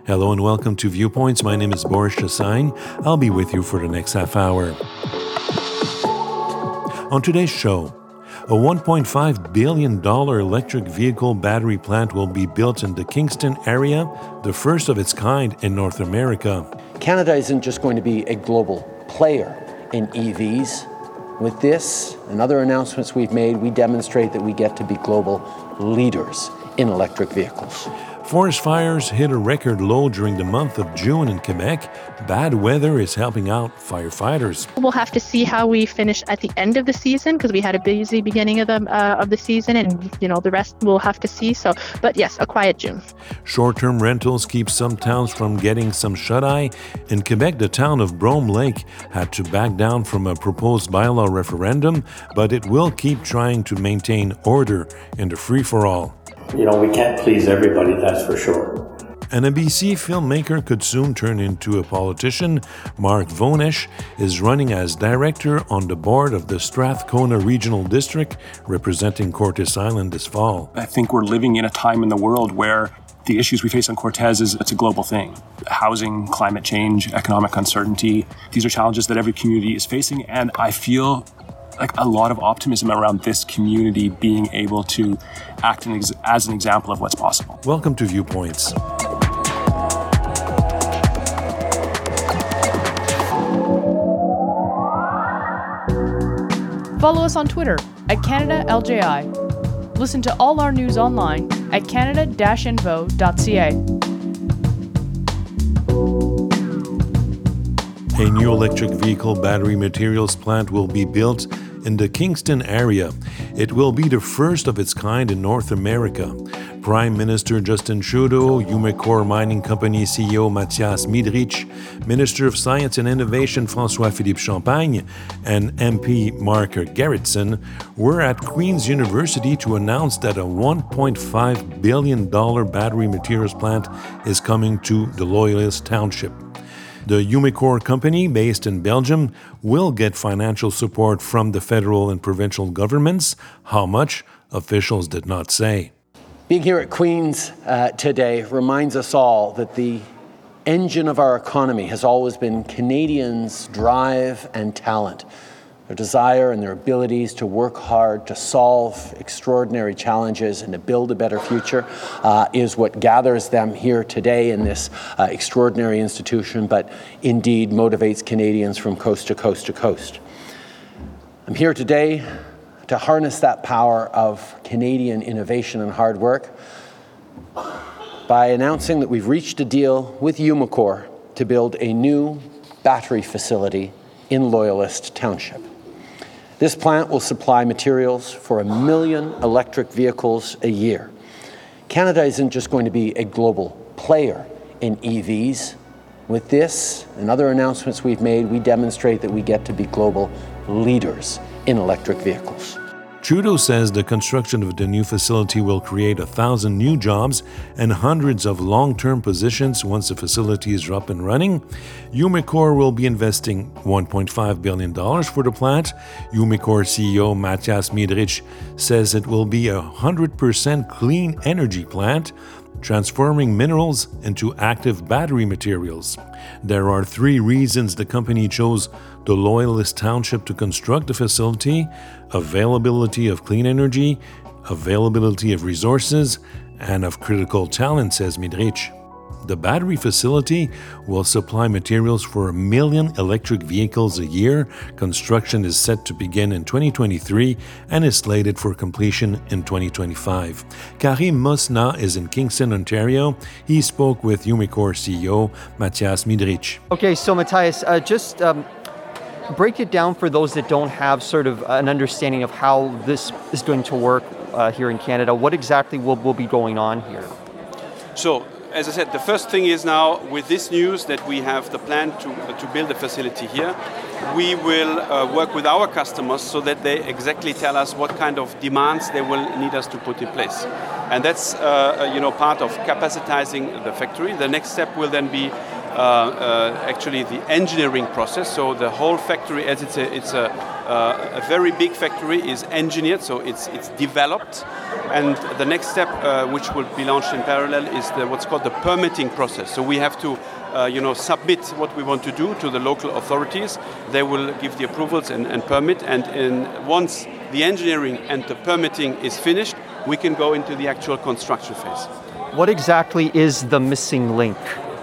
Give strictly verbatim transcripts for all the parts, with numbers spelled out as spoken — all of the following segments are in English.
Hello and welcome to Viewpoints. My name is Boris Chassagne. I'll be with you for the next half hour. On today's show, a one point five billion dollars electric vehicle battery plant will be built in the Kingston area, the first of its kind in North America. Canada isn't just going to be a global player in E Vs. With this and other announcements we've made, we demonstrate that we get to be global leaders in electric vehicles. Forest fires hit a record low during the month of June in Quebec. Bad weather is helping out firefighters. We'll have to see how we finish at the end of the season because we had a busy beginning of the uh, of the season, and you know the rest we'll have to see. So, but yes, a quiet June. Short-term rentals keep some towns from getting some shut-eye. In Quebec, the town of Brome Lake had to back down from a proposed bylaw referendum, but it will keep trying to maintain order in the free-for-all. You know, we can't please everybody, that's for sure. And a B C filmmaker could soon turn into a politician. Mark Vonesh is running as director on the board of the Strathcona Regional District, representing Cortes Island this fall. I think we're living in a time in the world where the issues we face on Cortes is it's a global thing. Housing, climate change, economic uncertainty, these are challenges that every community is facing, and I feel like a lot of optimism around this community being able to act an ex- as an example of what's possible. Welcome to Viewpoints. Follow us on Twitter at Canada L J I. Listen to all our news online at canada dash info dot c a. A new electric vehicle battery materials plant will be built in the Kingston area. It will be the first of its kind in North America. Prime Minister Justin Trudeau, Umicore Mining Company C E O Mathias Midrich, Minister of Science and Innovation François-Philippe Champagne, and M P Mark Gerritsen were at Queen's University to announce that a one point five billion dollars battery materials plant is coming to the Loyalist Township. The Umicore company, based in Belgium, will get financial support from the federal and provincial governments. How much, officials did not say. Being here at Queen's uh, today reminds us all that the engine of our economy has always been Canadians' drive and talent. Their desire and their abilities to work hard, to solve extraordinary challenges and to build a better future uh, is what gathers them here today in this uh, extraordinary institution, but indeed motivates Canadians from coast to coast to coast. I'm here today to harness that power of Canadian innovation and hard work by announcing that we've reached a deal with Umicore to build a new battery facility in Loyalist Township. This plant will supply materials for a million electric vehicles a year. Canada isn't just going to be a global player in E Vs. With this and other announcements we've made, we demonstrate that we get to be global leaders in electric vehicles. Trudeau says the construction of the new facility will create a thousand new jobs and hundreds of long-term positions once the facility is up and running. Umicore will be investing one point five billion dollars for the plant. Umicore C E O Mathias Midrich says it will be a one hundred percent clean energy plant, transforming minerals into active battery materials. There are three reasons the company chose the Loyalist Township to construct the facility: availability of clean energy, availability of resources, and of critical talent, says Midrich. The battery facility will supply materials for a million electric vehicles a year. Construction is set to begin in twenty twenty-three and is slated for completion in twenty twenty-five. Karim Mosna is in Kingston, Ontario. He spoke with Umicore C E O Mathias Midrich. Okay, so Mathias, uh, just um, break it down for those that don't have sort of an understanding of how this is going to work uh, here in Canada. What exactly will, will be going on here? So, as I said, the first thing is now with this news that we have the plan to uh, to build a facility here, we will uh, work with our customers so that they exactly tell us what kind of demands they will need us to put in place. And that's uh, you know part of capacitizing the factory. The next step will then be uh, actually the engineering process. So the whole factory, as it's a, it's a, uh, a very big factory, is engineered, so it's it's developed. And the next step, uh, which will be launched in parallel, is the, what's called the permitting process. So we have to, uh, you know, submit what we want to do to the local authorities. They will give the approvals and, and permit. And in, once the engineering and the permitting is finished, we can go into the actual construction phase. What exactly is the missing link?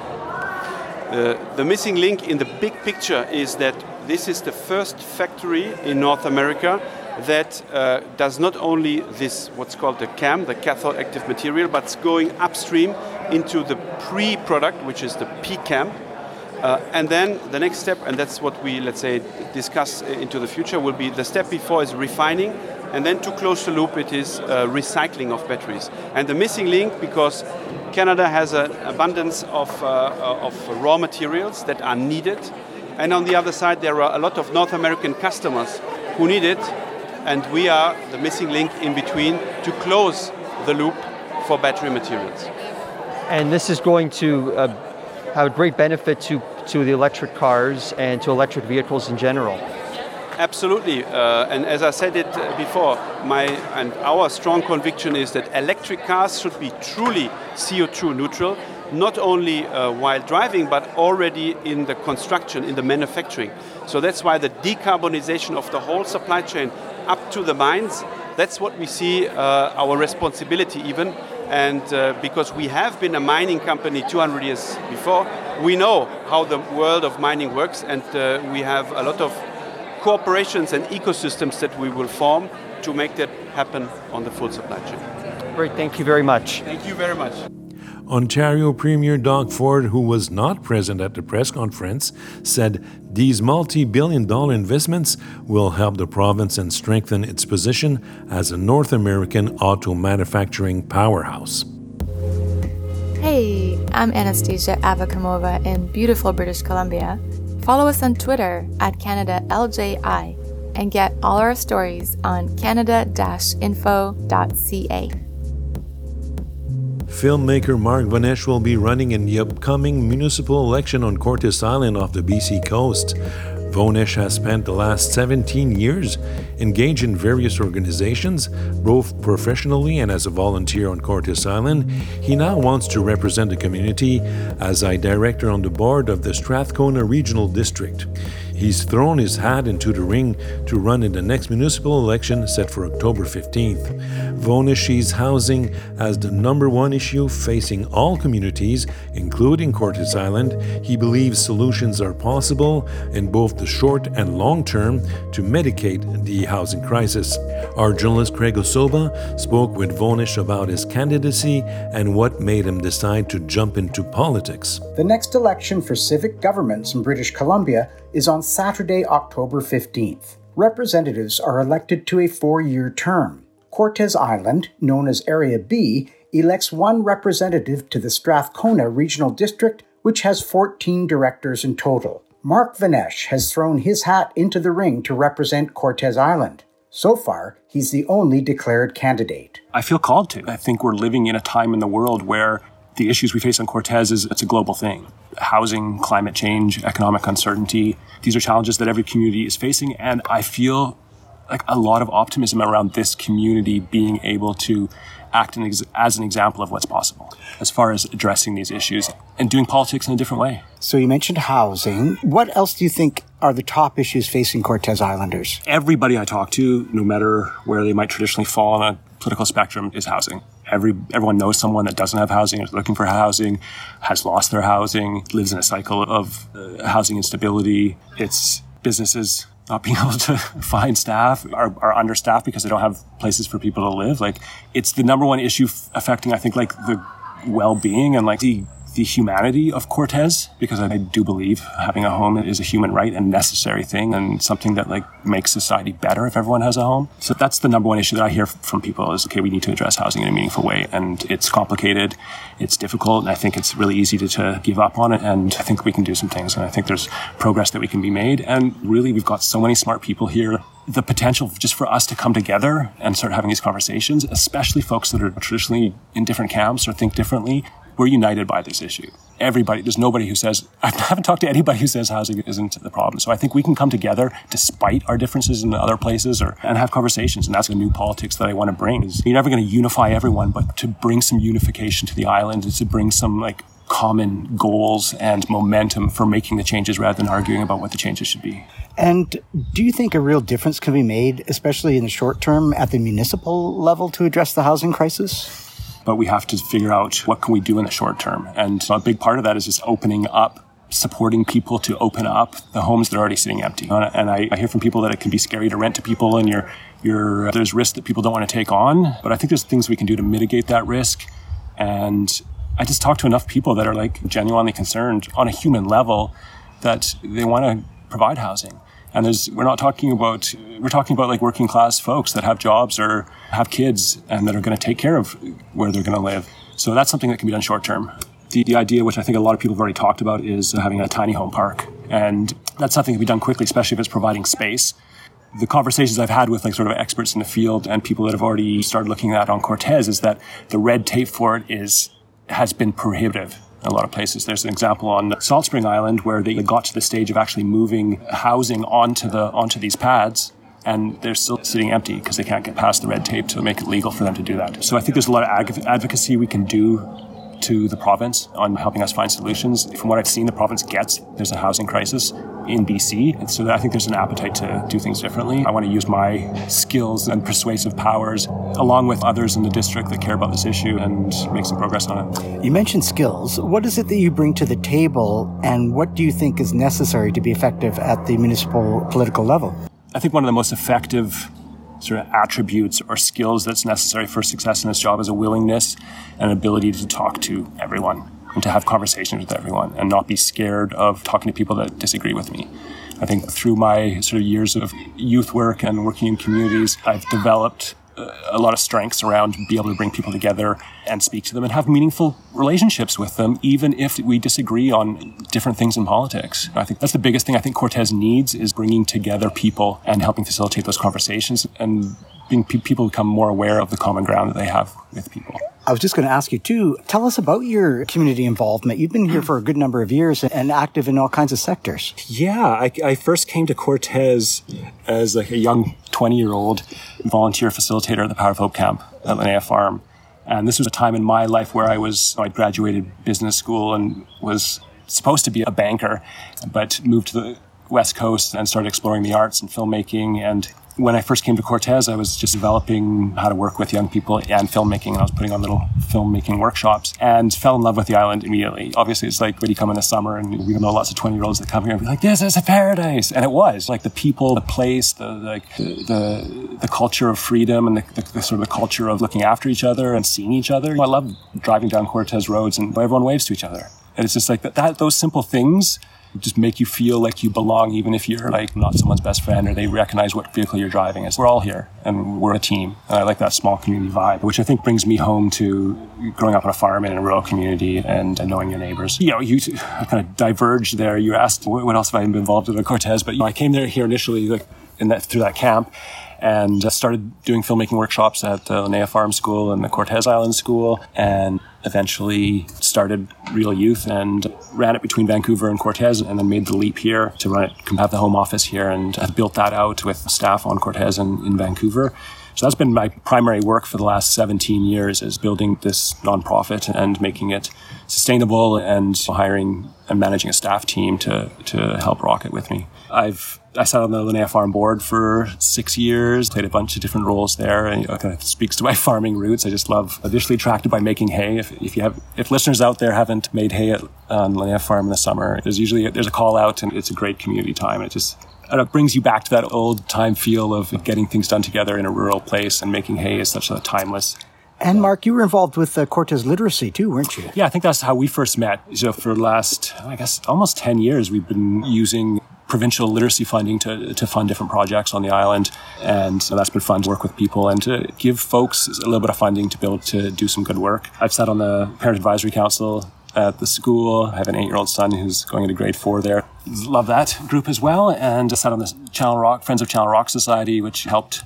Uh, the missing link in the big picture is that this is the first factory in North America that uh, does not only this, what's called the C A M, the cathode active material, but it's going upstream into the pre-product, which is the P CAM. Uh, and then the next step, and that's what we, let's say, discuss into the future, will be the step before is refining, and then to close the loop, it is uh, recycling of batteries. And the missing link, because Canada has an abundance of, uh, of raw materials that are needed, and on the other side, there are a lot of North American customers who need it, and we are the missing link in between to close the loop for battery materials. And this is going to uh, have a great benefit to, to the electric cars and to electric vehicles in general. Absolutely, uh, and as I said it before, my and our strong conviction is that electric cars should be truly C O two neutral, not only uh, while driving, but already in the construction, in the manufacturing. So that's why the decarbonization of the whole supply chain up to the mines, that's what we see uh, our responsibility even. And uh, because we have been a mining company two hundred years before, we know how the world of mining works, and uh, we have a lot of cooperations and ecosystems that we will form to make that happen on the full supply chain. Great, thank you very much. Thank you very much. Ontario Premier Doug Ford, who was not present at the press conference, said these multi-billion dollar investments will help the province and strengthen its position as a North American auto manufacturing powerhouse. Hey, I'm Anastasia Avakamova in beautiful British Columbia. Follow us on Twitter at Canada L J I and get all our stories on canada dash info dot c a. Filmmaker Mark Vanesh will be running in the upcoming municipal election on Cortes Island off the B C coast. Vanesh has spent the last seventeen years engaged in various organizations, both professionally and as a volunteer on Cortes Island. He now wants to represent the community as a director on the board of the Strathcona Regional District. He's thrown his hat into the ring to run in the next municipal election set for October fifteenth. Vanesh sees housing as the number one issue facing all communities, including Cortes Island. He believes solutions are possible in both the short and long term to mitigate the housing crisis. Our journalist Craig Osoba spoke with Vanesh about his candidacy and what made him decide to jump into politics. The next election for civic governments in British Columbia is on Saturday, October fifteenth. Representatives are elected to a four-year term. Cortes Island, known as Area B, elects one representative to the Strathcona Regional District, which has fourteen directors in total. Mark Vanesh has thrown his hat into the ring to represent Cortes Island. So far, he's the only declared candidate. I feel called to. I think we're living in a time in the world where the issues we face on Cortes is it's a global thing. Housing, climate change, economic uncertainty. These are challenges that every community is facing, and I feel like a lot of optimism around this community being able to act as an example of what's possible as far as addressing these issues and doing politics in a different way. So you mentioned housing. What else do you think are the top issues facing Cortes Islanders? Everybody I talk to, no matter where they might traditionally fall on a political spectrum, is housing. Every everyone knows someone that doesn't have housing, is looking for housing, has lost their housing, lives in a cycle of uh, housing instability. It's businesses not being able to find staff, are, are understaffed because they don't have places for people to live. Like, it's the number one issue f- affecting, I think, like the well-being and like the the humanity of Cortes, because I do believe having a home is a human right and necessary thing and something that like makes society better if everyone has a home. So that's the number one issue that I hear from people is, okay, we need to address housing in a meaningful way. And it's complicated, it's difficult, and I think it's really easy to, to give up on it. And I think we can do some things, and I think there's progress that we can be made. And really, we've got so many smart people here. The potential just for us to come together and start having these conversations, especially folks that are traditionally in different camps or think differently, we're united by this issue. Everybody, there's nobody who says, I haven't talked to anybody who says housing isn't the problem. So I think we can come together despite our differences in other places or and have conversations. And that's the new politics that I want to bring. Is you're never going to unify everyone, but to bring some unification to the island is to bring some like common goals and momentum for making the changes rather than arguing about what the changes should be. And do you think a real difference can be made, especially in the short term, at the municipal level to address the housing crisis? But we have to figure out what can we do in the short term. And a big part of that is just opening up, supporting people to open up the homes that are already sitting empty. And I, I hear from people that it can be scary to rent to people and you're, you're, there's risk that people don't want to take on. But I think there's things we can do to mitigate that risk. And I just talk to enough people that are like genuinely concerned on a human level that they want to provide housing. And there's, we're not talking about, we're talking about like working class folks that have jobs or have kids and that are going to take care of where they're going to live. So that's something that can be done short term. The, the idea, which I think a lot of people have already talked about, is having a tiny home park. And that's something that can be done quickly, especially if it's providing space. The conversations I've had with like sort of experts in the field and people that have already started looking at on Cortes is that the red tape for it is, has been prohibitive. In a lot of places. There's an example on Salt Spring Island where they got to the stage of actually moving housing onto the onto these pads, and they're still sitting empty because they can't get past the red tape to make it legal for them to do that. So I think there's a lot of ag- advocacy we can do to the province on helping us find solutions. From what I've seen, the province gets there's a housing crisis in B C, and so I think there's an appetite to do things differently. I want to use my skills and persuasive powers along with others in the district that care about this issue and make some progress on it. You mentioned skills. What is it that you bring to the table, and what do you think is necessary to be effective at the municipal political level? I think one of the most effective sort of attributes or skills that's necessary for success in this job is a willingness and ability to talk to everyone and to have conversations with everyone and not be scared of talking to people that disagree with me. I think through my sort of years of youth work and working in communities, I've developed a lot of strengths around being able to bring people together and speak to them and have meaningful relationships with them, even if we disagree on different things in politics. I think that's the biggest thing I think Cortes needs is bringing together people and helping facilitate those conversations and being people become more aware of the common ground that they have with people. I was just going to ask you too, tell us about your community involvement. You've been here for a good number of years and active in all kinds of sectors. Yeah, I, I first came to Cortes as like a young twenty-year-old volunteer facilitator at the Power of Hope camp at Linnea Farm. And this was a time in my life where I was, I graduated business school and was supposed to be a banker, but moved to the West Coast and started exploring the arts and filmmaking. And when I first came to Cortes, I was just developing how to work with young people and filmmaking, and I was putting on little filmmaking workshops and fell in love with the island immediately. Obviously, it's like when you come in the summer and we know lots of twenty-year-olds that come here and be like, this is a paradise. And it was. Like the people, the place, the like the the, the culture of freedom and the, the, the sort of the culture of looking after each other and seeing each other. I love driving down Cortes roads and everyone waves to each other. And it's just like that, that those simple things just make you feel like you belong, even if you're like not someone's best friend or they recognize what vehicle you're driving. It's, we're all here and we're a team. And I like that small community vibe, which I think brings me home to growing up on a farm in a rural community and, and knowing your neighbors. You know, you kind of diverged there. You asked, what else have I been involved in at Cortes? But you know, I came there here initially like in that through that camp and started doing filmmaking workshops at the Linnea Farm School and the Cortes Island School, and eventually started Real Youth and ran it between Vancouver and Cortes, and then made the leap here to run it, have the home office here, and have built that out with staff on Cortes and in Vancouver. So that's been my primary work for the last seventeen years, is building this nonprofit and making it sustainable and hiring and managing a staff team to to help rock it with me. I've I sat on the Linnea Farm board for six years, played a bunch of different roles there, and you know, it kind of speaks to my farming roots. I just love, additionally attracted by making hay. If, if you have, if listeners out there haven't made hay at on Linnea Farm in the summer, there's usually there's a call out, and it's a great community time. It just and it brings you back to that old time feel of getting things done together in a rural place, and making hay is such a timeless. And Mark, you were involved with uh, Cortes Literacy too, weren't you? Yeah, I think that's how we first met. So for the last, I guess, almost ten years, we've been using provincial literacy funding to to fund different projects on the island. And so that's been fun to work with people and to give folks a little bit of funding to be able to do some good work. I've sat on the Parent Advisory Council at the school. I have an eight-year-old son who's going into grade four there. Love that group as well. And I sat on the Channel Rock, Friends of Channel Rock Society, which helped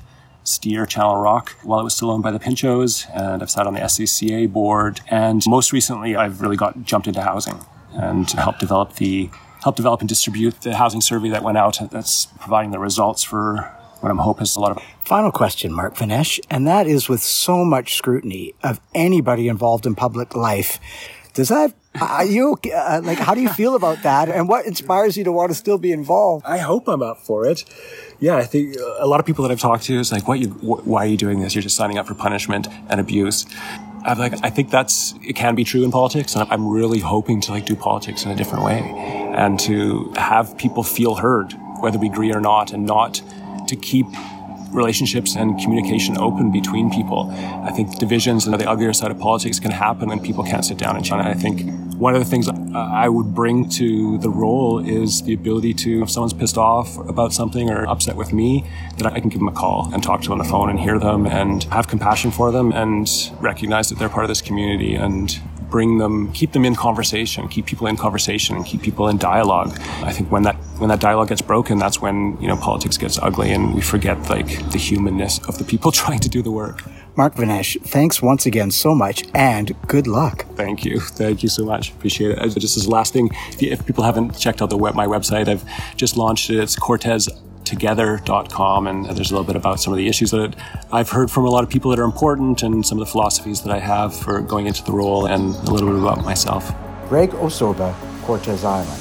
steer Channel Rock while it was still owned by the Pinchos, and I've sat on the S C C A board. And most recently, I've really got jumped into housing and helped develop the help develop and distribute the housing survey that went out. That's providing the results for what I'm hoping is a lot of. Final question, Mark Vinesh, and that is, with so much scrutiny of anybody involved in public life, does that, are you, uh, like, how do you feel about that? And what inspires you to want to still be involved? I hope I'm up for it. Yeah, I think a lot of people that I've talked to is like, what you, wh- why are you doing this? You're just signing up for punishment and abuse. I'm like, I think that's, it can be true in politics. And I'm really hoping to like do politics in a different way and to have people feel heard, whether we agree or not, and not to keep relationships and communication open between people. I think divisions and the uglier side of politics can happen when people can't sit down and chat. And I think one of the things I would bring to the role is the ability to, if someone's pissed off about something or upset with me, that I can give them a call and talk to them on the phone and hear them and have compassion for them and recognize that they're part of this community and bring them, keep them in conversation, keep people in conversation and keep people in dialogue. I think when that when that dialogue gets broken, that's when, you know, politics gets ugly and we forget like the humanness of the people trying to do the work. Mark Vinesh, thanks once again so much and good luck. Thank you. Thank you so much. Appreciate it. Just as a last thing, if, you, if people haven't checked out the web, my website, I've just launched it. It's Cortez together dot com, and there's a little bit about some of the issues that I've heard from a lot of people that are important and some of the philosophies that I have for going into the role and a little bit about myself. Greg Osoba, Cortez Island.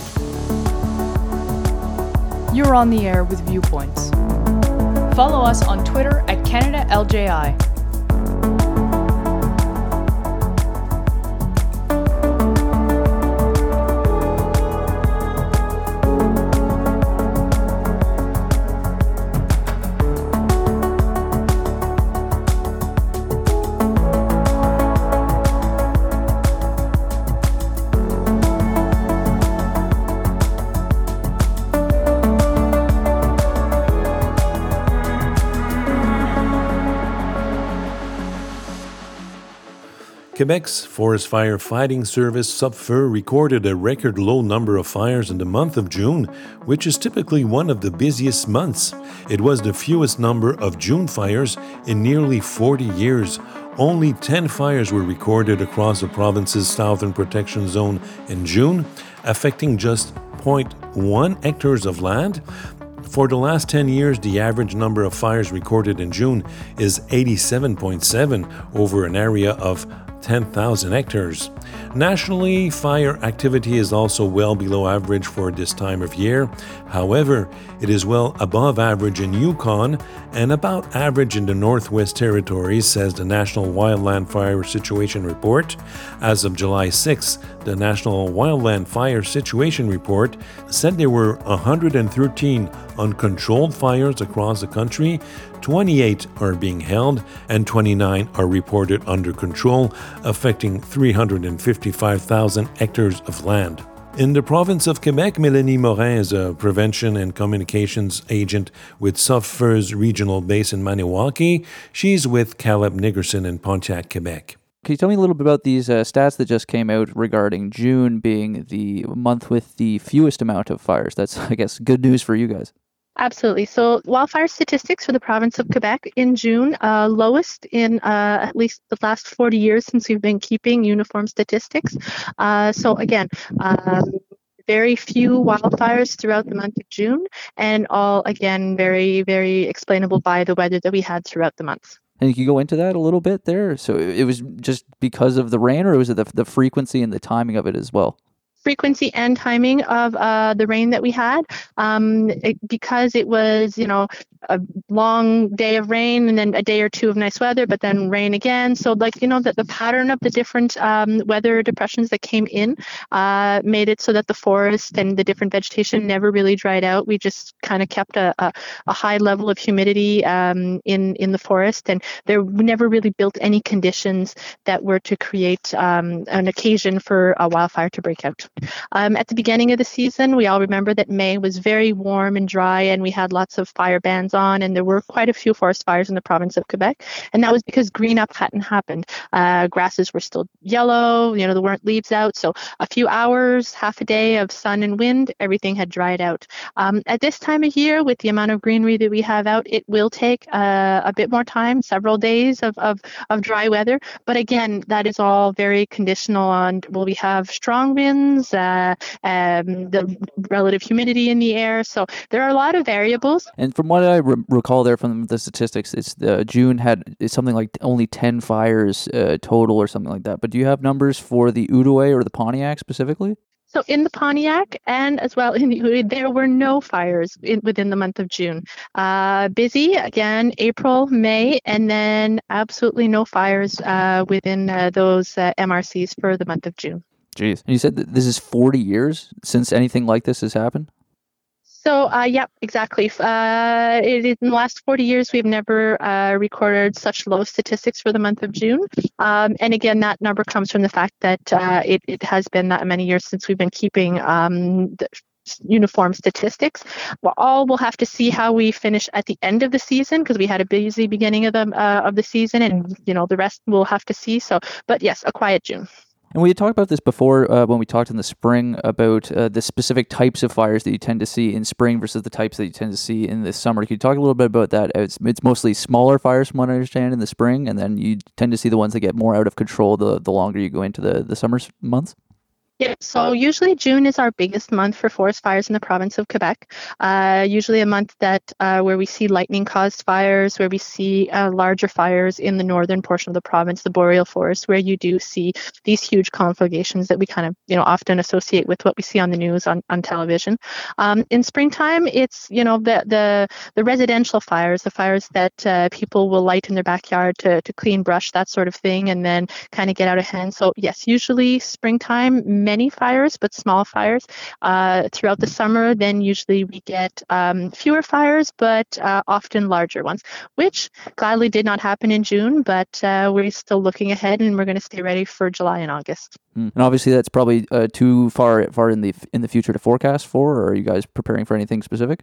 You're on the air with Viewpoints. Follow us on Twitter at Canada L J I. Quebec's Forest Fire Fighting Service, SUPFIR, recorded a record low number of fires in the month of June, which is typically one of the busiest months. It was the fewest number of June fires in nearly forty years. Only ten fires were recorded across the province's southern protection zone in June, affecting just zero point one hectares of land. For the last ten years, the average number of fires recorded in June is eighty-seven point seven over an area of ten thousand hectares. Nationally, fire activity is also well below average for this time of year. However, it is well above average in Yukon and about average in the Northwest Territories, says the National Wildland Fire Situation Report. As of July sixth, the National Wildland Fire Situation Report said there were one hundred thirteen uncontrolled fires across the country, twenty-eight are being held, and twenty-nine are reported under control, affecting three hundred fifty-five thousand hectares of land. In the province of Quebec, Mélanie Morin is a prevention and communications agent with SUPFIR's regional base in Maniwaki. She's with Caleb Nickerson in Pontiac, Quebec. Can you tell me a little bit about these uh, stats that just came out regarding June being the month with the fewest amount of fires? That's, I guess, good news for you guys. Absolutely. So wildfire statistics for the province of Quebec in June, uh, lowest in uh, at least the last forty years since we've been keeping uniform statistics. Uh, so again, um, very few wildfires throughout the month of June, and all, again, very, very explainable by the weather that we had throughout the month. And you can go into that a little bit there. So it was just because of the rain, or was it the, the frequency and the timing of it as well? Frequency and timing of uh, the rain that we had, um, it, because it was, you know, a long day of rain and then a day or two of nice weather, but then rain again. So, like, you know, that the pattern of the different um, weather depressions that came in uh, made it so that the forest and the different vegetation never really dried out. We just kind of kept a, a, a high level of humidity um, in, in the forest, and there never really built any conditions that were to create um, an occasion for a wildfire to break out. Um, at the beginning of the season, we all remember that May was very warm and dry, and we had lots of fire bans on, and there were quite a few forest fires in the province of Quebec. And that was because green up hadn't happened. Uh, grasses were still yellow, you know, there weren't leaves out. So a few hours, half a day of sun and wind, everything had dried out. Um, at this time of year, with the amount of greenery that we have out, it will take uh, a bit more time, several days of, of, of dry weather. But again, that is all very conditional on, will we have strong winds, uh, um, the relative humidity in the air. So there are a lot of variables. And from what I re- recall there from the statistics, it's uh, June had it's something like only ten fires uh, total or something like that. But do you have numbers for the Outaouais or the Pontiac specifically? So in the Pontiac and as well in the Outaouais, there were no fires in, within the month of June. Uh, busy again, April, May, and then absolutely no fires uh, within uh, those uh, M R Cs for the month of June. Jeez. And you said that this is forty years since anything like this has happened? So, uh, yeah, exactly. Uh, it, in the last forty years, we've never uh, recorded such low statistics for the month of June. Um, and again, that number comes from the fact that uh, it, it has been that many years since we've been keeping um, the uniform statistics. Well, all we'll have to see how we finish at the end of the season, because we had a busy beginning of the uh, of the season, and you know the rest we'll have to see. So, but yes, a quiet June. And we had talked about this before uh, when we talked in the spring about uh, the specific types of fires that you tend to see in spring versus the types that you tend to see in the summer. Can you talk a little bit about that? It's, it's mostly smaller fires from what I understand in the spring, and then you tend to see the ones that get more out of control the, the longer you go into the, the summer months? Yeah, so usually June is our biggest month for forest fires in the province of Quebec. Uh, usually a month that uh, where we see lightning-caused fires, where we see uh, larger fires in the northern portion of the province, the boreal forest, where you do see these huge conflagrations that we kind of, you know, often associate with what we see on the news on, on television. Um, in springtime, it's, you know, the the the residential fires, the fires that uh, people will light in their backyard to to clean brush, that sort of thing, and then kind of get out of hand. So yes, usually springtime, many fires, but small fires. Uh, throughout the summer, then usually we get um, fewer fires, but uh, often larger ones, which gladly did not happen in June, but uh, we're still looking ahead, and we're going to stay ready for July and August. Mm. And obviously that's probably uh, too far far in the in the future to forecast for, or are you guys preparing for anything specific?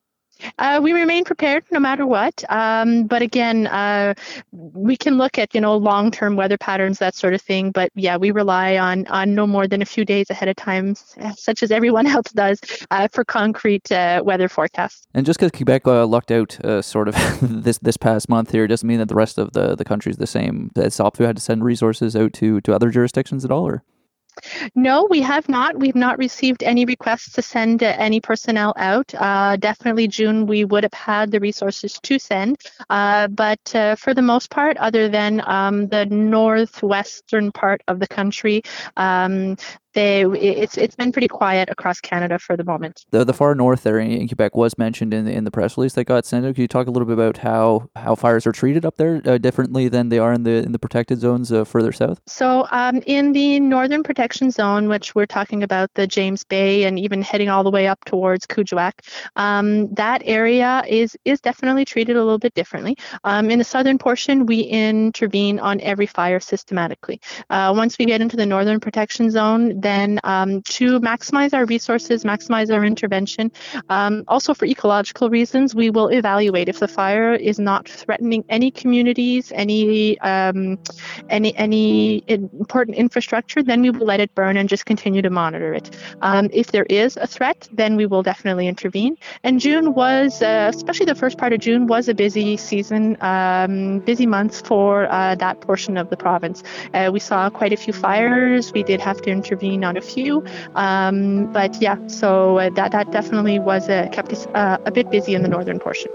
Uh, we remain prepared no matter what. Um, but again, uh, we can look at, you know, long-term weather patterns, that sort of thing. But yeah, we rely on on no more than a few days ahead of time, such as everyone else does, uh, for concrete uh, weather forecasts. And just because Quebec uh, lucked out uh, sort of this this past month here, doesn't mean that the rest of the, the country is the same. Has SOPFU had to send resources out to, to other jurisdictions at all, or? No, we have not. We've not received any requests to send uh, any personnel out. Uh, definitely June, we would have had the resources to send. Uh, but uh, for the most part, other than um, the northwestern part of the country, um, They, it's it's been pretty quiet across Canada for the moment. The the far north there in Quebec was mentioned in the, in the press release that got sent out. Can you talk a little bit about how, how fires are treated up there uh, differently than they are in the in the protected zones uh, further south? So um, in the northern protection zone, which we're talking about the James Bay and even heading all the way up towards Kuujjuaq, um, that area is is definitely treated a little bit differently. Um, in the southern portion, we intervene on every fire systematically. Uh, once we get into the northern protection zone, then um, to maximize our resources, maximize our intervention, um, also for ecological reasons, we will evaluate if the fire is not threatening any communities, any um, any any important infrastructure, then we will let it burn and just continue to monitor it. Um, if there is a threat, then we will definitely intervene. And June was, uh, especially the first part of June, was a busy season, um, busy months for uh, that portion of the province. Uh, we saw quite a few fires. We did have to intervene on a few, um, but yeah, so uh, that that definitely was uh, kept us uh, a bit busy in the northern portion.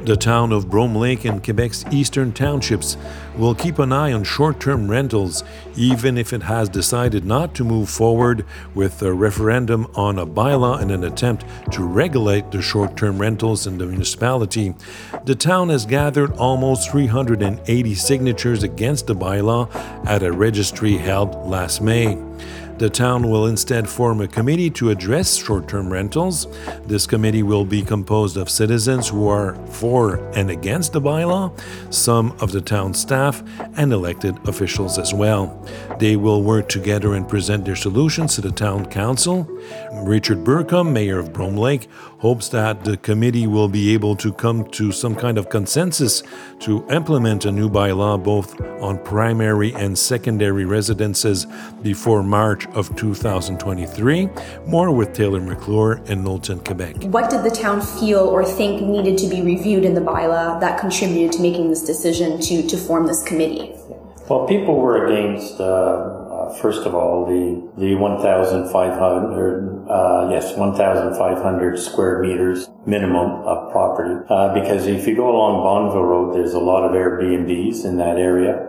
The town of Brome Lake and Quebec's eastern townships will keep an eye on short-term rentals, even if it has decided not to move forward with a referendum on a bylaw in an attempt to regulate the short-term rentals in the municipality. The town has gathered almost three hundred eighty signatures against the bylaw at a registry held last May. The town will instead form a committee to address short-term rentals. This committee will be composed of citizens who are for and against the bylaw, some of the town staff, and elected officials as well. They will work together and present their solutions to the town council. Richard Burcombe, mayor of Brome Lake, hopes that the committee will be able to come to some kind of consensus to implement a new bylaw both on primary and secondary residences before March of two thousand twenty-three. More with Taylor McClure in Knowlton, Quebec. What did the town feel or think needed to be reviewed in the bylaw that contributed to making this decision to, to form this committee? Well, people were against, uh, uh, first of all, the, the one thousand five hundred, uh, yes, one thousand five hundred square meters minimum of property. Uh, because if you go along Bonneville Road, there's a lot of Airbnbs in that area.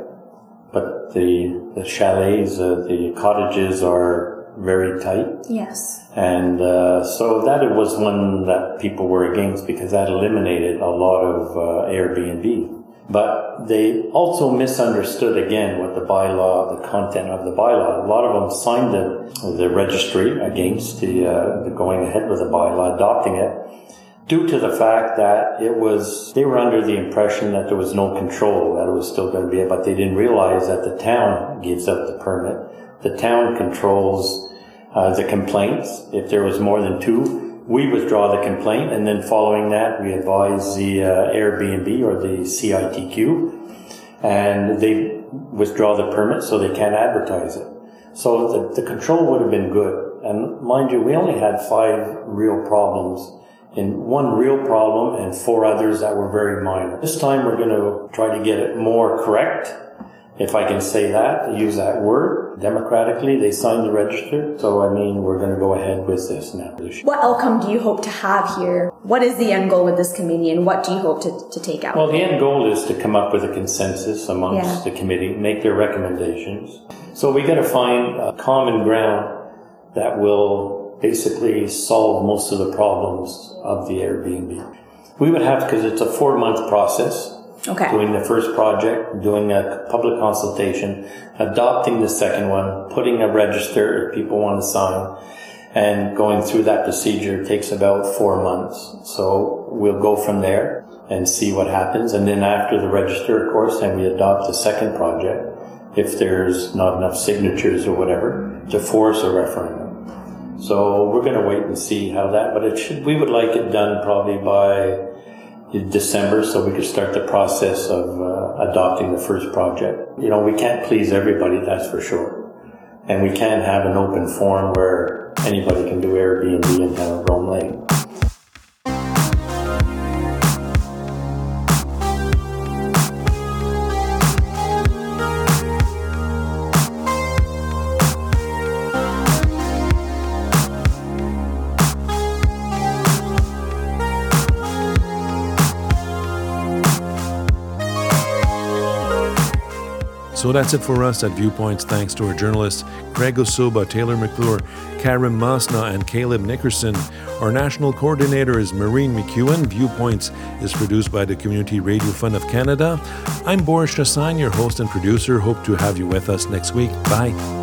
But the, the chalets, uh, the cottages are very tight. Yes. And uh, so that it was one that people were against because that eliminated a lot of uh, Airbnb. But they also misunderstood again what the bylaw, the content of the bylaw. A lot of them signed the, the registry against the, uh, the going ahead with the bylaw, adopting it, due to the fact that it was, they were under the impression that there was no control, that it was still going to be, but they didn't realize that the town gives up the permit. The town controls uh, the complaints. If there was more than two, we withdraw the complaint, and then following that, we advise the uh, Airbnb or the C I T Q, and they withdraw the permit so they can't advertise it. So the, the control would have been good. And mind you, we only had five real problems, and one real problem and four others that were very minor. This time we're going to try to get it more correct, if I can say that, use that word. Democratically, they signed the register. So, I mean, we're going to go ahead with this now. What outcome do you hope to have here? What is the end goal with this committee, and what do you hope to, to take out? Well, the end goal is to come up with a consensus amongst yeah. the committee, make their recommendations. So we got to find a common ground that will basically solve most of the problems of the Airbnb. We would have, because it's a four-month process, okay. doing the first project, doing a public consultation, adopting the second one, putting a register if people want to sign, and going through that procedure takes about four months. So we'll go from there and see what happens. And then after the register, of course, then we adopt the second project, if there's not enough signatures or whatever, to force a referendum. So we're going to wait and see how that, but it should, we would like it done probably by December, so we could start the process of uh, adopting the first project. You know, we can't please everybody, that's for sure. And we can't have an open forum where anybody can do Airbnb in town of Brome Lake. So that's it for us at Viewpoints. Thanks to our journalists Craig Osoba, Taylor McClure, Karim Masna, and Caleb Nickerson. Our national coordinator is Maureen McEwen. Viewpoints is produced by the Community Radio Fund of Canada. I'm Boris Chassagne, your host and producer. Hope to have you with us next week. Bye.